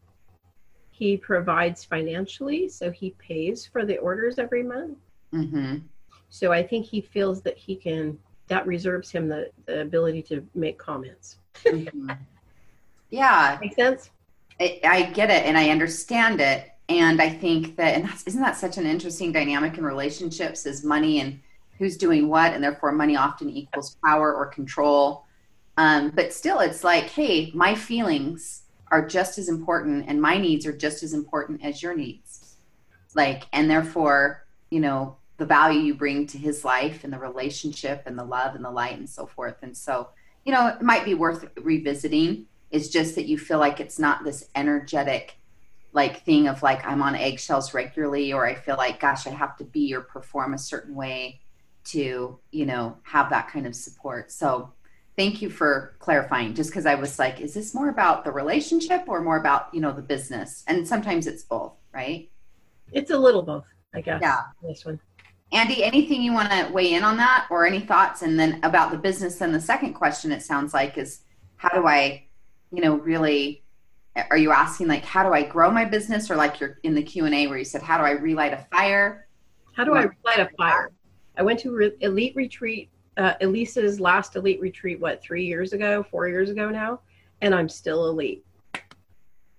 provides financially, so he pays for the orders every month. Mm-hmm. So I think he feels that that reserves him the ability to make comments. Mm-hmm. Yeah. Make sense? I get it and I understand it. And I think isn't that such an interesting dynamic in relationships, is money and who's doing what, and therefore money often equals power or control. But still, it's like, hey, my feelings are just as important and my needs are just as important as your needs. And therefore, the value you bring to his life and the relationship and the love and the light and so forth. And so, it might be worth revisiting. It's just that you feel like it's not this energetic thing of I'm on eggshells regularly, or I feel like, gosh, I have to be or perform a certain way to, have that kind of support. So thank you for clarifying, just because I was like, is this more about the relationship or more about, the business? And sometimes it's both, right? It's a little both, I guess. Yeah. This one. Andy, anything you want to weigh in on that, or any thoughts? And then about the business, then the second question, it sounds like, is how do I, really, are you asking how do I grow my business? Or you're in the Q&A where you said, how do I relight a fire? How do I relight a fire? I went to Elite Retreat, Elise's last Elite Retreat, 4 years ago now? And I'm still elite.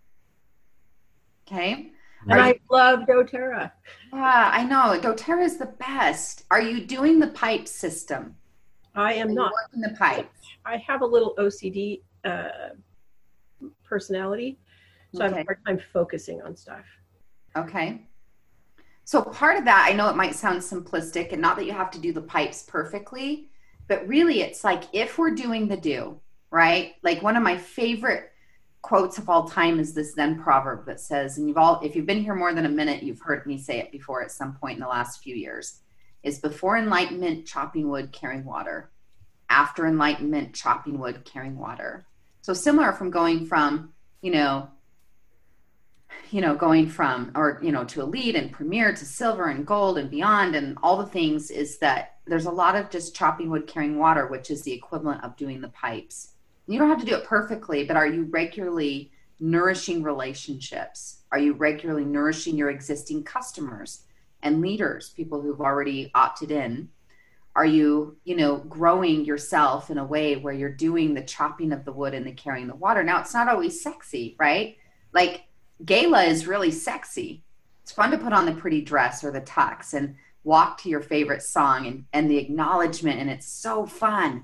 Okay. And I love doTERRA. Yeah, I know. doTERRA is the best. Are you doing the pipe system? I am not. Working the pipes. I have a little OCD personality, so I have a hard time focusing on stuff. Okay. So part of that, I know it might sound simplistic, and not that you have to do the pipes perfectly, but really it's like if we're doing the do, right? Like one of my favorite quotes of all time is this Zen proverb that says, and if you've been here more than a minute, you've heard me say it before at some point in the last few years, is before enlightenment, chopping wood, carrying water. After enlightenment, chopping wood, carrying water. So similar from going from, to elite and premier to silver and gold and beyond and all the things, is that there's a lot of just chopping wood, carrying water, which is the equivalent of doing the pipes. You don't have to do it perfectly, but are you regularly nourishing relationships? Are you regularly nourishing your existing customers and leaders, people who've already opted in? Are you, growing yourself in a way where you're doing the chopping of the wood and the carrying the water? Now, it's not always sexy, right? Like gala is really sexy. It's fun to put on the pretty dress or the tux and walk to your favorite song and the acknowledgement, and it's so fun.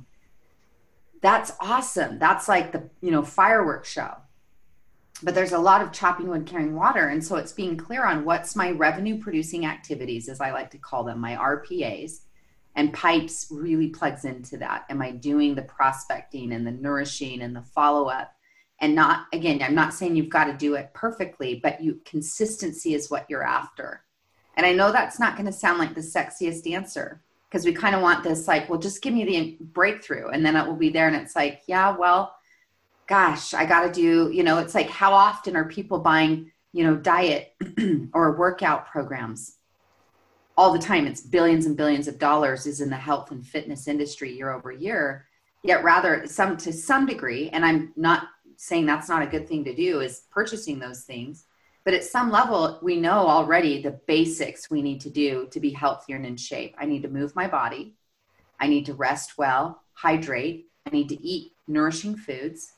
That's awesome. That's like the, fireworks show. But there's a lot of chopping wood, carrying water. And so it's being clear on what's my revenue producing activities, as I like to call them, my RPAs. And pipes really plugs into that. Am I doing the prospecting and the nourishing and the follow-up? And not, again, I'm not saying you've got to do it perfectly, but consistency is what you're after. And I know that's not going to sound like the sexiest answer, because we kind of want this like, well, just give me the breakthrough and then it will be there. And it's like, yeah, well, gosh, I got to do, it's like, how often are people buying, diet or workout programs? All the time. It's billions and billions of dollars is in the health and fitness industry year over year. Yet rather to some degree, and I'm not saying that's not a good thing to do, is purchasing those things. But at some level, we know already the basics we need to do to be healthier and in shape. I need to move my body. I need to rest well, hydrate. I need to eat nourishing foods.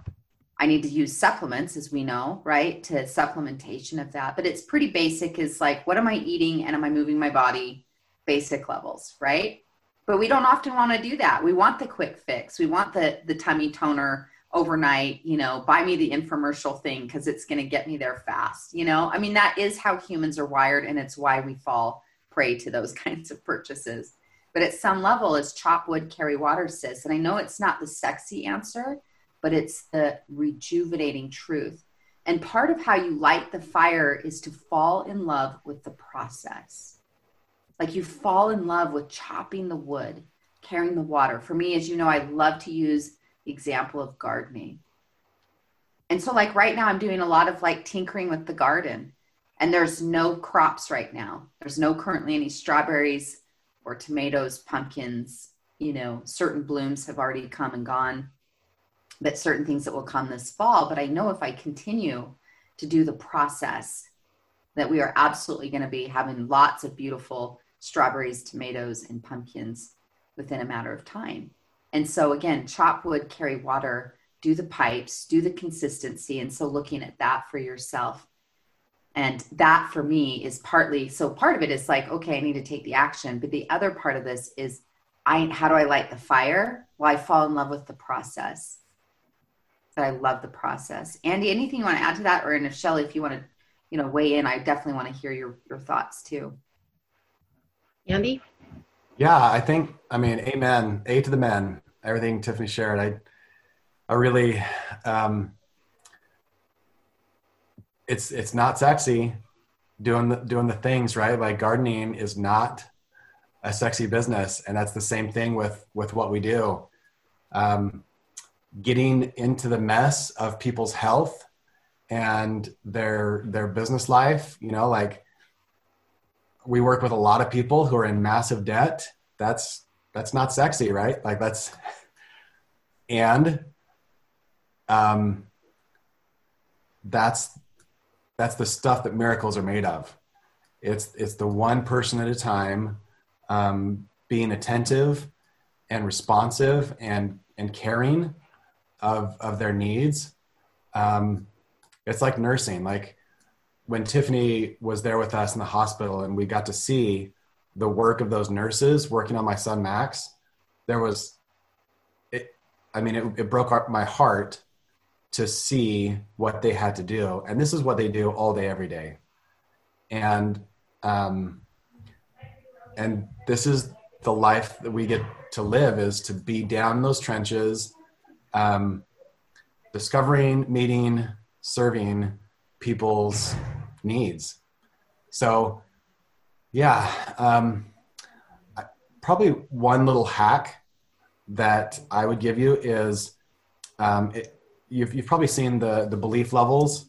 I need to use supplements, as we know, right, to supplementation of that. But it's pretty basic, is like, what am I eating and am I moving my body? Basic levels, right? But we don't often want to do that. We want the quick fix. We want the tummy toner overnight, buy me the infomercial thing because it's going to get me there fast. I mean, that is how humans are wired, and it's why we fall prey to those kinds of purchases. But at some level, it's chop wood, carry water, sis. And I know it's not the sexy answer, but it's the rejuvenating truth. And part of how you light the fire is to fall in love with the process. Like you fall in love with chopping the wood, carrying the water. For me, as you know, I love to use the example of gardening. And so like right now I'm doing a lot of like tinkering with the garden, and there's no crops right now. There's no currently any strawberries or tomatoes, pumpkins, certain blooms have already come and gone, but certain things that will come this fall. But I know if I continue to do the process, that we are absolutely going to be having lots of beautiful strawberries, tomatoes, and pumpkins within a matter of time. And so again, chop wood, carry water, do the pipes, do the consistency. And so looking at that for yourself. And that for me is partly, so part of it is like, okay, I need to take the action. But the other part of this is how do I light the fire? Well, I fall in love with the process. But I love the process. Andy, anything you want to add to that? Or if Shelly, if you want to, weigh in, I definitely want to hear your thoughts too. Andy? Yeah, amen. A to the men. Everything Tiffany shared. I really, it's not sexy doing the things, right? Like gardening is not a sexy business. And that's the same thing with what we do. Getting into the mess of people's health and their business life, like we work with a lot of people who are in massive debt. That's not sexy, right? Like that's the stuff that miracles are made of. It's the one person at a time, being attentive and responsive and caring of their needs. It's like nursing. Like when Tiffany was there with us in the hospital and we got to see the work of those nurses working on my son, Max, it broke my heart to see what they had to do. And this is what they do all day, every day. And this is the life that we get to live, is to be down in those trenches, discovering, meeting, serving people's needs. So probably one little hack that I would give you is, you've probably seen the belief levels.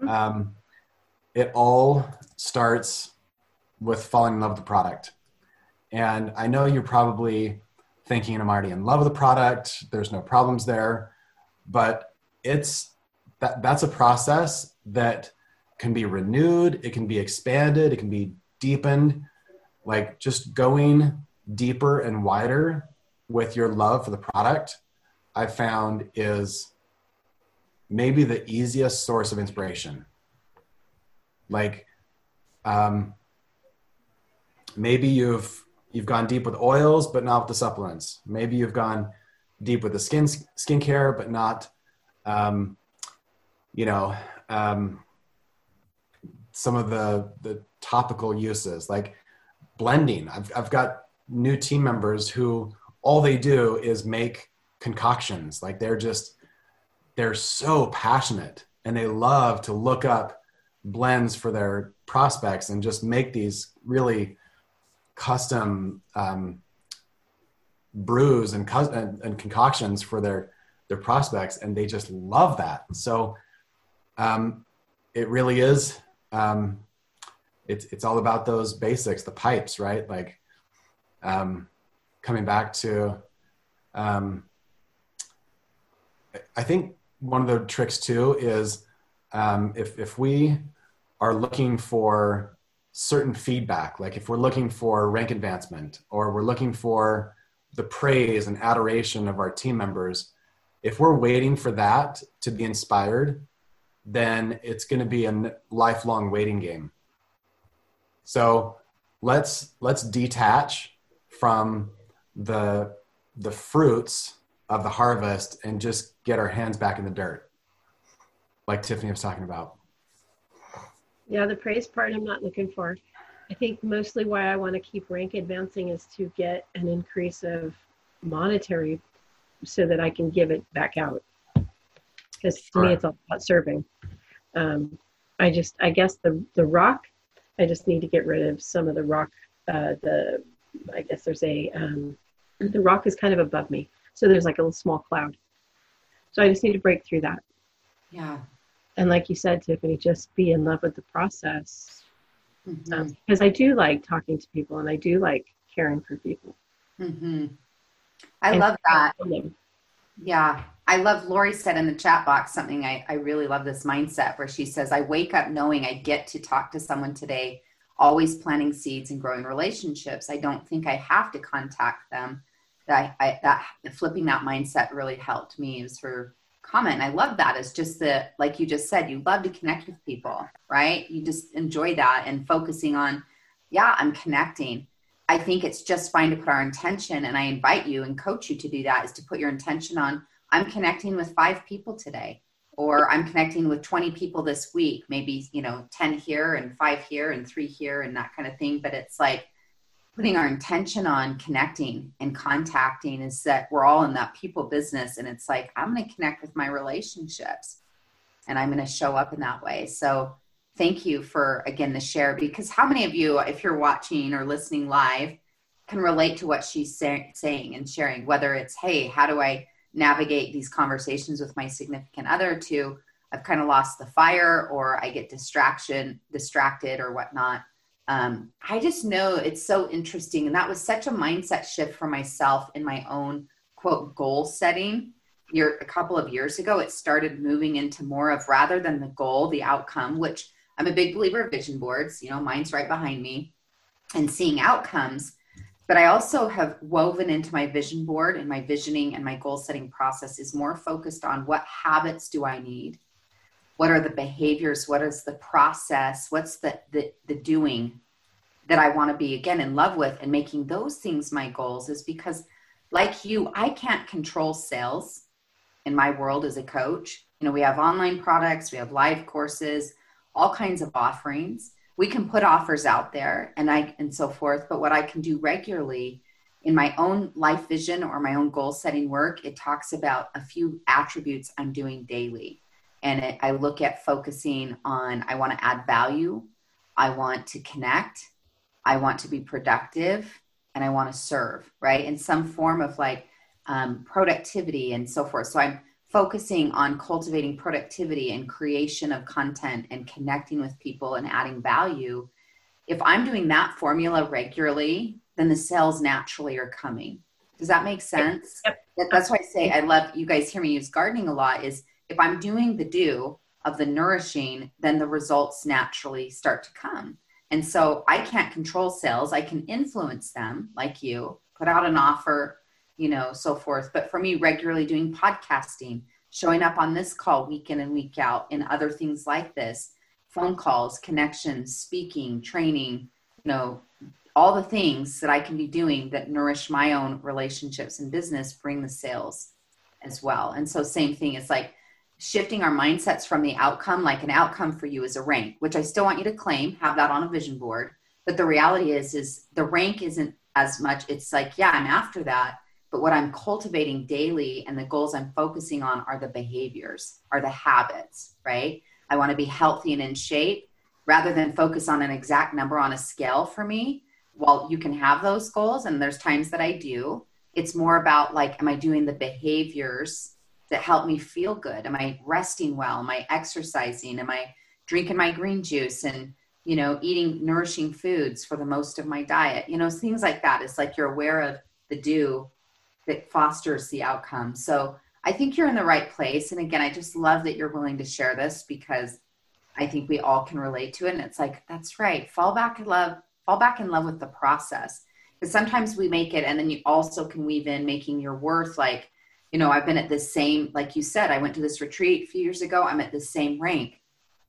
It all starts with falling in love with the product. And I know you're probably thinking, I'm already in love with the product, there's no problems there, but that's a process that can be renewed, it can be expanded, it can be deepened. Like, just going deeper and wider with your love for the product, I found, is maybe the easiest source of inspiration. Like, maybe you've gone deep with oils, but not with the supplements. Maybe you've gone deep with the skincare, but not, some of the topical uses, like blending. I've got new team members who all they do is make concoctions. Like, they're so passionate and they love to look up blends for their prospects and just make these really custom brews and concoctions for their prospects, and they just love that. So it really is, it's all about those basics, the pipes, right? Like, coming back to, I think one of the tricks too is, if we are looking for certain feedback, like if we're looking for rank advancement, or we're looking for the praise and adoration of our team members, if we're waiting for that to be inspired, then it's going to be a lifelong waiting game. So let's detach from the fruits of the harvest and just get our hands back in the dirt, like Tiffany was talking about. Yeah, the praise part I'm not looking for. I think mostly why I want to keep rank advancing is to get an increase of monetary so that I can give it back out. Because to me, it's all about serving. I guess the rock, I just need to get rid of some of the rock. The rock is kind of above me. So there's like a little small cloud. So I just need to break through that. Yeah. And like you said, Tiffany, just be in love with the process. Mm-hmm. Because I do like talking to people and I do like caring for people. Mm-hmm. I love that. Yeah. I love, Lori said in the chat box something, I really love this mindset where she says, I wake up knowing I get to talk to someone today, always planting seeds and growing relationships. I don't think I have to contact them. That flipping that mindset really helped me. It was her comment. I love that. It's just that, like you just said, you love to connect with people, right? You just enjoy that and focusing on, I'm connecting. I think it's just fine to put our intention, and I invite you and coach you to do that, is to put your intention on, I'm connecting with 5 people today, or I'm connecting with 20 people this week, maybe, 10 here and 5 here and 3 here and that kind of thing. But it's like putting our intention on connecting and contacting, is that we're all in that people business. And it's like, I'm going to connect with my relationships and I'm going to show up in that way. So thank you for, again, the share, because how many of you, if you're watching or listening live, can relate to what she's saying and sharing, whether it's, hey, how do I navigate these conversations with my significant other, to I've kind of lost the fire, or I get distracted or whatnot. I just know it's so interesting. And that was such a mindset shift for myself in my own quote goal setting. A couple of years ago, it started moving into more of, rather than the goal, the outcome, which I'm a big believer of vision boards, mine's right behind me, and seeing outcomes. But I also have woven into my vision board, and my visioning and my goal setting process is more focused on, what habits do I need? What are the behaviors? What is the process? What's the doing that I want to be, again, in love with, and making those things my goals is because, like you, I can't control sales in my world as a coach. We have online products, we have live courses, all kinds of offerings. We can put offers out there and so forth. But what I can do regularly in my own life vision or my own goal setting work, it talks about a few attributes I'm doing daily. And I look at focusing on, I want to add value. I want to connect. I want to be productive, and I want to serve, right? In some form of productivity and so forth. So I'm focusing on cultivating productivity and creation of content and connecting with people and adding value. If I'm doing that formula regularly, then the sales naturally are coming. Does that make sense? Yep. That's why I say I love, you guys hear me use gardening a lot, is if I'm doing the do of the nourishing, then the results naturally start to come. And so I can't control sales. I can influence them, like you, put out an offer, so forth. But for me, regularly doing podcasting, showing up on this call week in and week out, and other things like this, phone calls, connections, speaking, training, all the things that I can be doing that nourish my own relationships and business, bring the sales as well. And so same thing, it's like shifting our mindsets from the outcome. Like an outcome for you is a rank, which I still want you to claim, have that on a vision board. But the reality is the rank isn't as much. It's like, yeah, I'm after that. But what I'm cultivating daily and the goals I'm focusing on are the behaviors, are the habits, right? I want to be healthy and in shape rather than focus on an exact number on a scale for me. While you can have those goals, and there's times that I do, it's more about am I doing the behaviors that help me feel good? Am I resting well? Am I exercising? Am I drinking my green juice and, eating nourishing foods for the most of my diet? Things like that. It's like you're aware of the do that fosters the outcome. So I think you're in the right place. And again, I just love that you're willing to share this because I think we all can relate to it. And it's like, that's right. Fall back in love with the process. Because sometimes we make it, and then you also can weave in making your worth I've been at this same, like you said, I went to this retreat a few years ago. I'm at this same rank.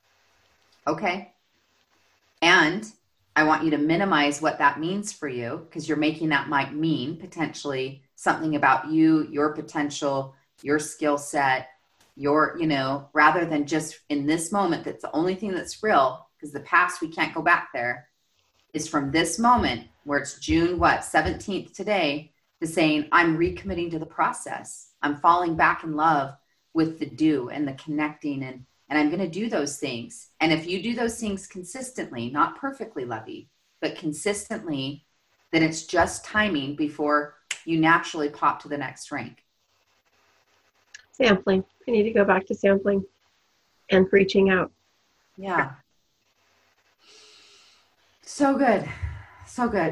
Okay. And I want you to minimize what that means for you, because you're making that might mean potentially something about you, your potential, your skill set, rather than just in this moment, that's the only thing that's real, because the past, we can't go back there, is from this moment where it's June, 17th today, to saying, I'm recommitting to the process. I'm falling back in love with the do and the connecting, and I'm going to do those things. And if you do those things consistently, not perfectly, Lovey, but consistently, then it's just timing before you naturally pop to the next rank. Sampling. I need to go back to sampling and reaching out. Yeah. So good. So good.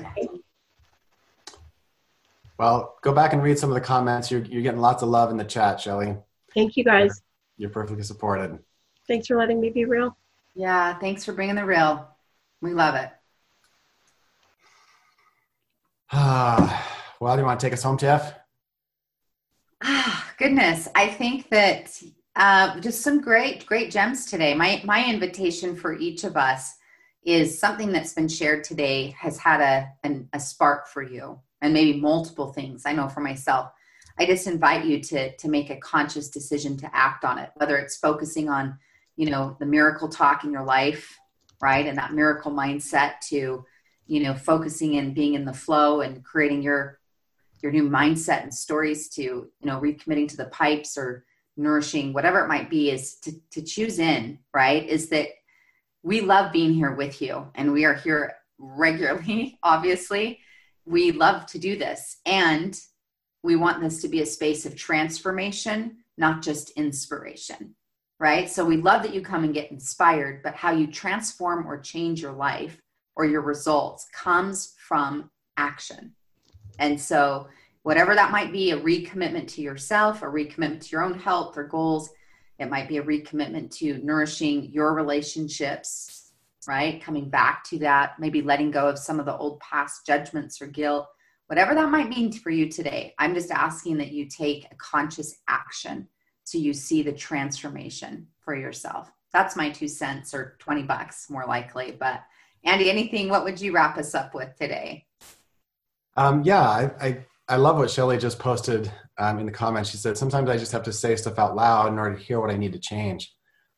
Well, go back and read some of the comments. You're getting lots of love in the chat, Shelly. Thank you, guys. You're perfectly supported. Thanks for letting me be real. Yeah, thanks for bringing the real. We love it. Well, do you want to take us home, Tiff? Goodness. I think that just some great gems today. My invitation for each of us is something that's been shared today has had a spark for you, and maybe multiple things. I know for myself, I just invite you to make a conscious decision to act on it, whether it's focusing on, the miracle talk in your life, right? And that miracle mindset to, focusing and being in the flow and creating your new mindset and stories to, recommitting to the pipes or nourishing, whatever it might be, is to choose in, right? Is that we love being here with you, and we are here regularly, obviously. We love to do this, and we want this to be a space of transformation, not just inspiration, right? So we love that you come and get inspired, but how you transform or change your life or your results comes from action. And so whatever that might be, a recommitment to yourself, a recommitment to your own health or goals, it might be a recommitment to nourishing your relationships, right? Coming back to that, maybe letting go of some of the old past judgments or guilt, whatever that might mean for you today. I'm just asking that you take a conscious action so you see the transformation for yourself. That's my 2 cents, or $20 more likely. But Andy, anything, what would you wrap us up with today? I love what Shelly just posted in the comments. She said, sometimes I just have to say stuff out loud in order to hear what I need to change.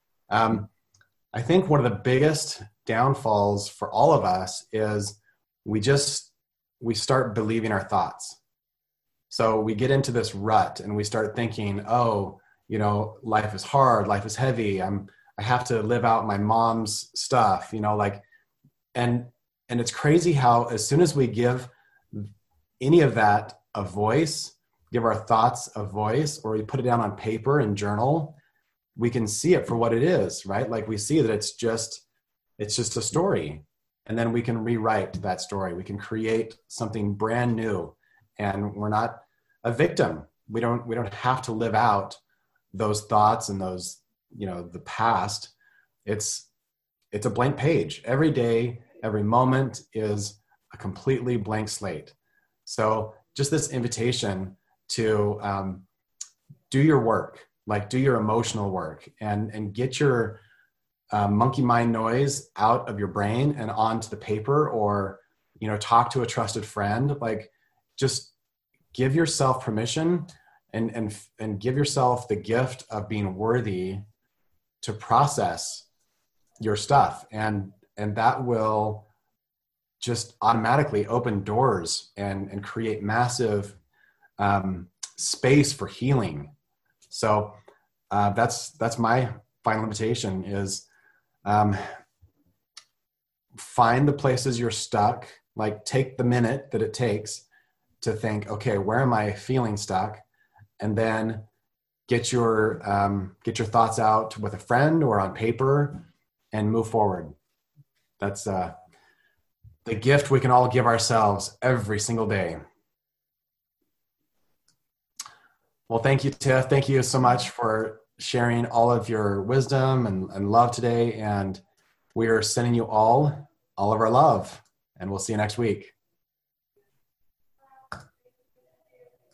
I think one of the biggest downfalls for all of us is we start believing our thoughts. So we get into this rut and we start thinking, oh, life is hard, life is heavy. I have to live out my mom's stuff, and it's crazy how as soon as we give any of that a voice, give our thoughts a voice, or we put it down on paper and journal, we can see it for what it is, right? Like we see that it's just a story. And then we can rewrite that story. We can create something brand new, and we're not a victim. We don't have to live out those thoughts and those, the past. It's a blank page. Every day, every moment is a completely blank slate. So just this invitation to do your work, like do your emotional work, and get your monkey mind noise out of your brain and onto the paper, or talk to a trusted friend. Like just give yourself permission and give yourself the gift of being worthy to process your stuff, and that will just automatically open doors and create massive space for healing. So that's my final invitation is find the places you're stuck, like take the minute that it takes to think, okay, where am I feeling stuck? And then get your thoughts out with a friend or on paper and move forward. That's the gift we can all give ourselves every single day. Well, thank you, Tiff. Thank you so much for sharing all of your wisdom and love today. And we are sending you all of our love, and we'll see you next week.